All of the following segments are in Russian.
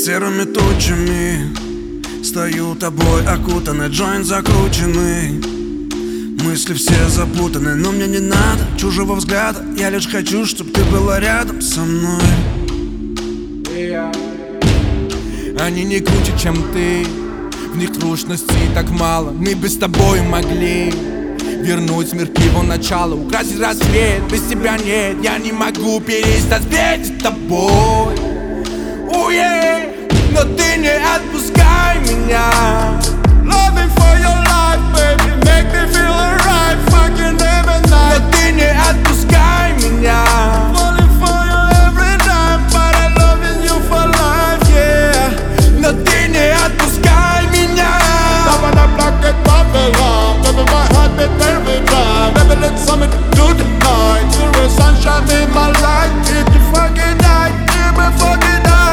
серыми тучами стою тобой, окутанный, джойнт закрученный. Мысли все запутаны, но мне не надо чужого взгляда. Я лишь хочу, чтобы ты была рядом со мной. Они не круче, чем ты, в них трушности так мало. Мы бы с тобой могли вернуть мир к его началу, украсить рассвет. Без тебя нет, я не могу перестать петь с тобой. Но ты не отпускай меня. Loving for your life, baby, make me feel alright, fucking every night. Но ты не отпускай меня. Falling for you every night, but I'm loving you for life, yeah. Но ты не отпускай меня. Now when I block it, Babylon, baby, my heart beat every time. Baby, let's summit to the night. You're a sunshine in my life, keep the fucking night, keep me fucking night.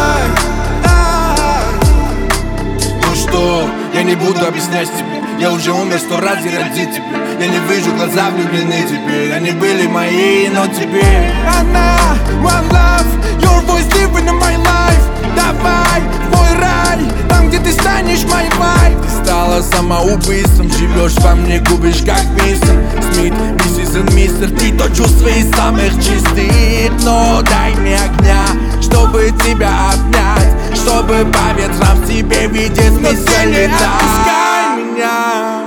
Я не буду объяснять тебе, я уже умер 100 раз ради тебя. Я не вижу, глаза влюблены теперь. Они были мои, но теперь она, one love, your voice living in my life. Давай, мой рай, там, где ты станешь моей вайф. Ты стала самоубийством, живешь во мне, губишь как мистер Смит, миссис и мистер. Ты то чувство из самых чистых. Но дай мне огня, чтобы тебя обнять, чтобы по ветрам в тебе видеть смысл. Но ты не отпускай меня.